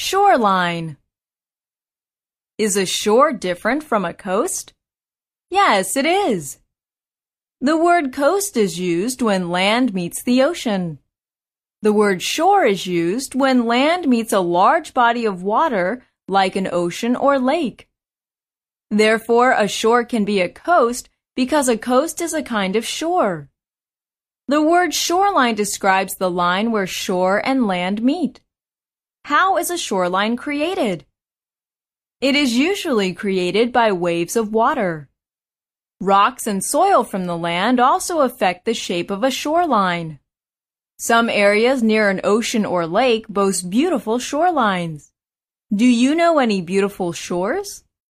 Shoreline. Is a shore different from a coast? Yes, it is. The word coast is used when land meets the ocean. The word shore is used when land meets a large body of water like an ocean or lake. Therefore, a shore can be a coast because a coast is a kind of shore. The word shoreline describes the line where shore and land meet. How is a shoreline created? It is usually created by waves of water. Rocks and soil from the land also affect the shape of a shoreline. Some areas near an ocean or lake boast beautiful shorelines. Do you know any beautiful shores?